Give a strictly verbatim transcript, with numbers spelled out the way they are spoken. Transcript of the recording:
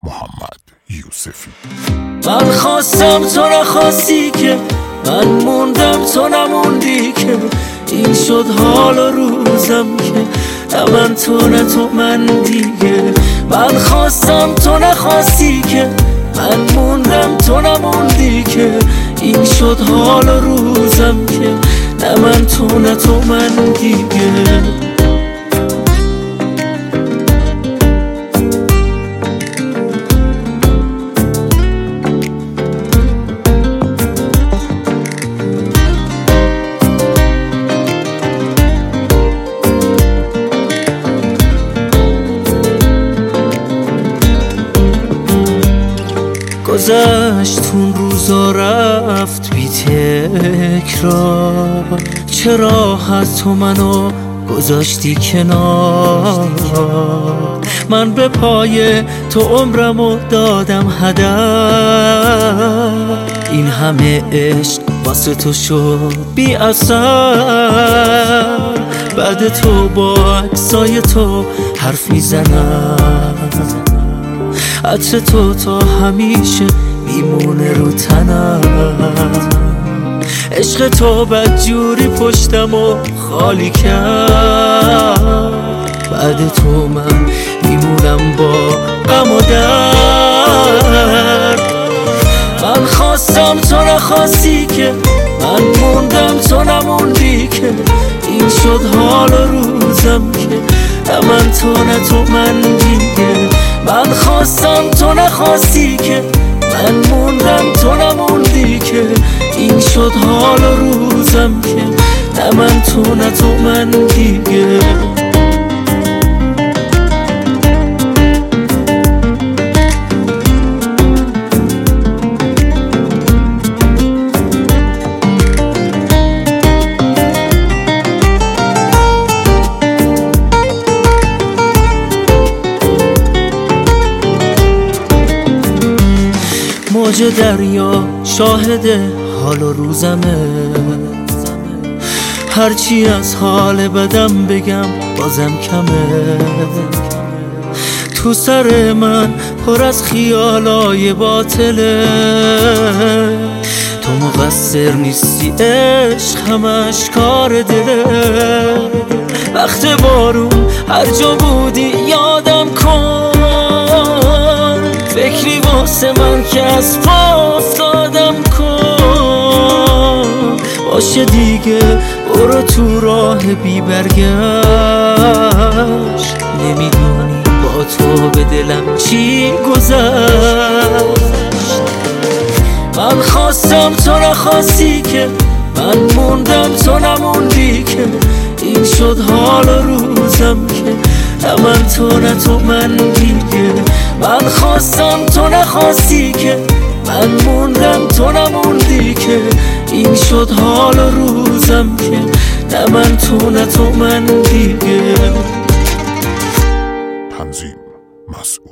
محمد یوسفی. من خواستم تو نخواستی که، من موندم تو نموندی که، این شد حال و روزم که نه من تو نه تو من دیگه. من خواستم تو نخواستی که، من موندم تو نموندی که، این شد حال و روزم که نه من تو نه تو من دیگه. گذشت اون روزا رفت بی تکرار، چرا از تو منو گذاشتی کنار؟ من به پای تو عمرمو دادم هدر، این همه عشق واسه تو شد بی اثر. بعد تو با عکسای تو حرف میزنم، عطر تو تا همیشه میمونه رو تنم. عشق تو بدجوری پشتم و خالی کرد، بعد تو من میمونم با غم و درد. من خواستم تو نخواستی که، من موندم تو نموندی که، این شد حال و روزم که نه من تو نه تو من دیگه. من خواستم تو نخواستی که، من موندم تو نموندی که، این شد حال و روزم که نه من تو نه تو من دیگه. موج دریا شاهد حال و روزمه، هرچی از حال بدم بگم بازم کمه. تو سر من پر از خیالای باطله، تو مقصر نیستی عشق همش کار دله. وقت بارون هر جا بودی یادم کن، فکری واسه من که از پا افتادم کن. باشه دیگه برو تو راه بی برگشت، نمیدونی با تو به دلم چی گذشت. من خواستم تو نخواستی که، من موندم تو نموندی که، این شد حال و روزم که نه من تو نه تو من دیگه. من خواستم تو نخواستی که، من موندم تو نموندی که، این شد حال و روزم که نه من تو نه تو من دیگه. تنظیم مسعود.